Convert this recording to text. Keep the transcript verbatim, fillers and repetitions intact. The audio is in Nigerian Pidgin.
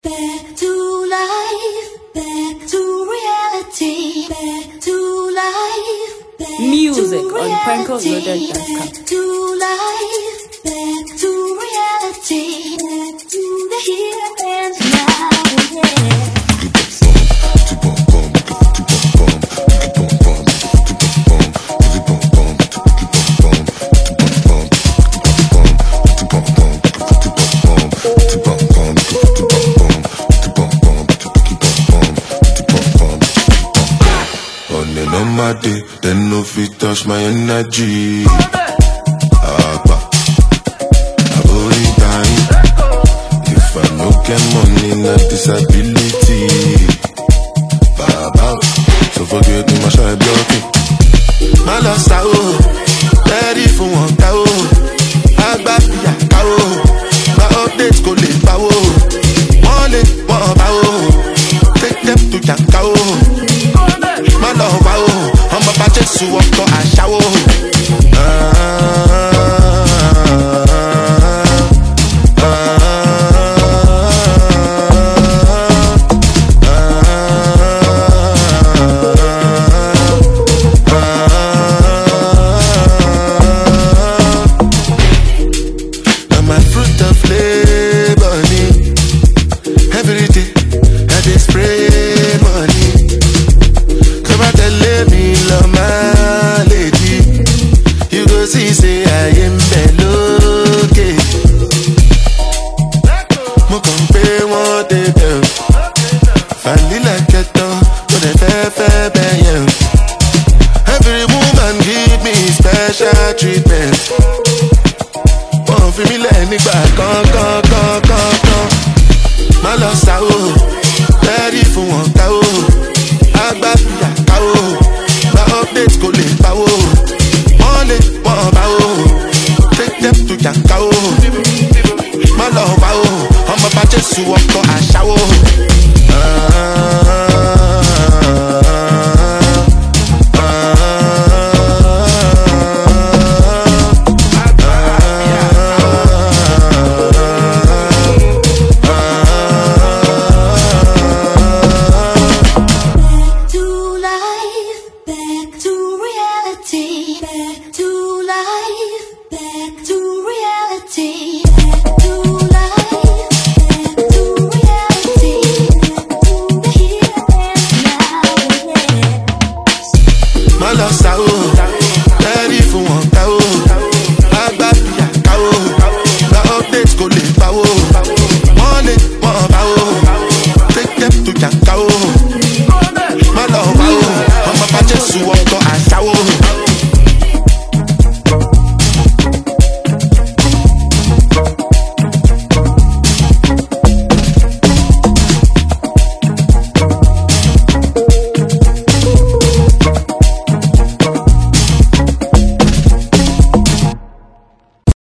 Back to life, back to reality, back to life, back Music to on Prankle Loaded dot com. back to life, back to reality, back to the here and now, yeah. On my day, then no fit touch my energy. Agba, I body time. If I no get money, not disability. Baba, so forget me, my shy blocking. My lost out, ready for one cow. Agba, ya cow. My updates go live power. One leg, one power. Take them to your cow. My love, I'm about to sue up to a shower. Ah, now my fruit of labor, every day I dey spray money. Tell me, love my lady, you go see, say I am below. Mo kàn pé wọ́n débẹ̀ o, Vanilla kẹtàn, tó dẹ̀ fẹ́ fẹ́ bẹ́yẹn. Every woman give me special treatment. Wọ́n fi mí lẹ̀ nígbà kan kan kan kan kan. Má lọ sá o, ready fún wọn ká o. Agba fìyà ká o. Updates go live power. One leg, one power. Take them to your cow. My love power. I'm about to sue up to a shower. Ah, Back to life, back to reality, back to life, back to reality, back to the here and now, yeah. my love sao, ready for one cow. Agba fìyà cow, my updates go live power. One leg, one power. Take them to your cow. My love power, I'm about to sue up to a